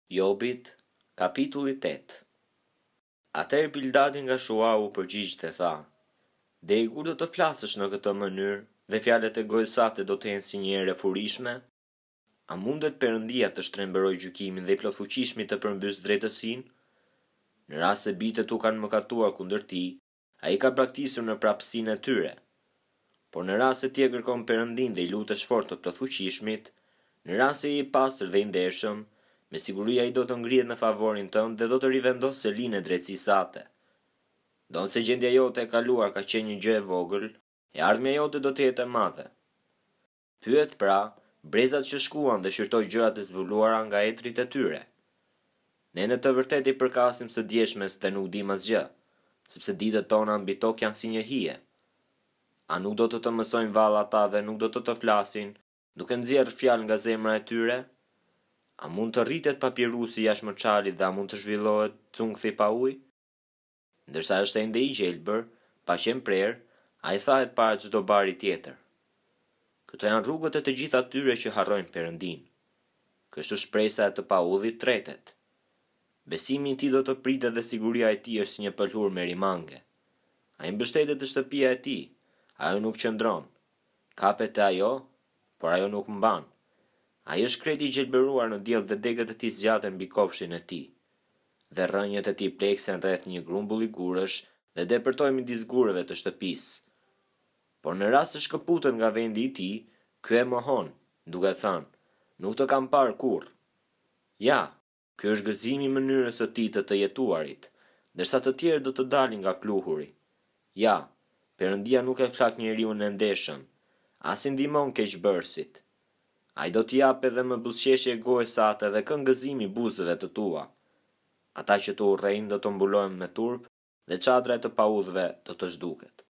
Jobit, kapitulli 8. Atëherë Bildadi nga Shuau përgjigj dhe tha: Deri kur do të flasësh në këtë mënyrë dhe fjalët e gojës sate do të jenë si një erë e furishme? A mundet Perëndia të shtrembërojë gjykimin dhe i plotfuqishmit të përmbys drejtësinë? Në rast se bitet u kanë mëkatuar kundër tij, ai ka braktisur në prapësinë e tyre. Por në rast se ti e kërkon Perëndin dhe i lutesh fort të plotfuqishmit, në rast se je i pastër dhe i ndershëm, me siguri ai do të ngrihet në favorin tënd dhe do të rivendosë selinë e drejtësisë sate. Donë se gjendja jote e kaluar ka qenë një gjë e vogël, e ardhmja jote do të jetë e madhe. Pyet pra brezat që shkuan dhe shërtoi gjërat e zbuluara nga etrit e tyre. Ne në të vërtetë i përkasim së djeshmes dhe nuk dim asgjë, sepse ditët tona mbi tokë janë si një hije. A nuk do të mësojnë vallë ata dhe nuk do të flasin, duke nxjerrë fjalë nga zemra e tyre? A mund të rritet papirusi jashtë moçalit dhe a mund të zhvillohet cungthi pa ujë? Ndërsa është ende i gjelbër, pa qenë prerë, ai thahet para çdo bari tjetër. Këto janë rrugët e të gjithë atyre që harrojnë Perëndin. Kështu shpresa e të paudhit tretet. Besimi i tij do të pritet dhe siguria e tij është si një pëlhur me rimange. Ai mbështetet te shtëpia e tij, ajo nuk qëndron. Kapet te ajo, por ajo nuk mban. Ai është kreti i gjelbëruar në diell dhe degët e tij zgjaten mbi kopshin e tij. Dhe rrënjët e tij pleksen rreth një grumbull i gurësh dhe depërtojnë midis gurëve të shtëpisë. Por në rast se shkëputet nga vendi i tij, ky e mohon, duke thënë: Nuk të kam parë kurrë. Ja, ky është gëzimi i mënyrës së tij të jetuarit, ndërsa të tjerë do të dalin nga pluhuri. Ja, Perëndia nuk e flak njeriun e ndershëm, as i ndihmon keqbërësit. Ai do t'i jap edhe më buzëqeshje gojës sate dhe këngëzimi buzëve të tua. Ata që të urrejnë do të mbulohen me turp dhe çadra e të paudhëve do të zhduket.